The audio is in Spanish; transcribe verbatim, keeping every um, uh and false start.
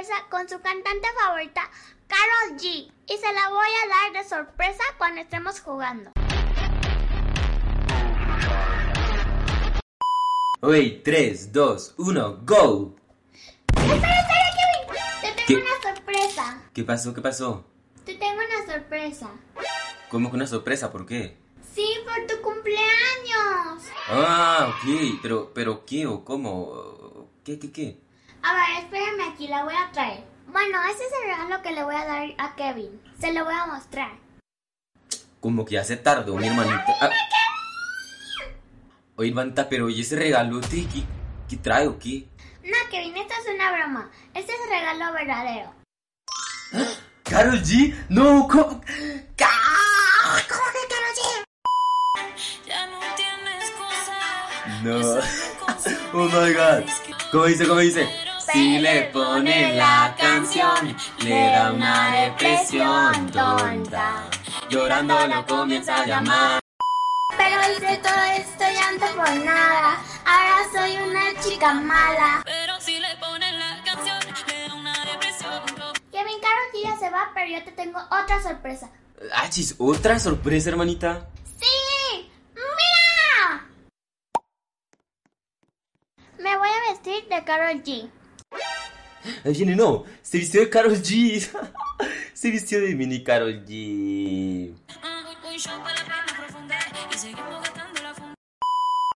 sorpresa con su cantante favorita, Karol G. Y se la voy a dar de sorpresa cuando estemos jugando. Oye, tres, dos, uno, go. Espera, espera, Kevin. Te tengo ¿Qué? una sorpresa. ¿Qué pasó? ¿Qué pasó? Te tengo una sorpresa. ¿Cómo que una sorpresa? ¿Por qué? Sí, por tu cumpleaños. Ah, ok, pero, pero ¿qué o cómo? ¿Qué, qué, qué? A ver, espérame aquí, la voy a traer. Bueno, ese es el regalo que le voy a dar a Kevin. Se lo voy a mostrar. Como que ya se tardó, mi hermanita. Ah. Oye, hermanita, pero ¿y ese regalote? ¿Qué, qué trae o qué? No, Kevin, esto es una broma. Este es el regalo verdadero. ¿Karol G? No, ¿cómo? ¡Ca- ¿Cómo que Karol G? Ya no tienes cosa. No. Oh my god. ¿Cómo dice? ¿Cómo dice? Si le ponen la canción, le da una depresión tonta. Llorando lo comienza a llamar. Pero hice todo esto llanto por nada. Ahora soy una chica mala. Pero si le ponen la canción, le da una depresión. Kevin, Karol G ya se va, pero yo te tengo otra sorpresa. Ah, chis, otra sorpresa, hermanita. ¡Sí! ¡Mira! Me voy a vestir de Karol G. Ahí viene, no. Se vistió de Karol G. Se vistió de mini Karol G. Un show para la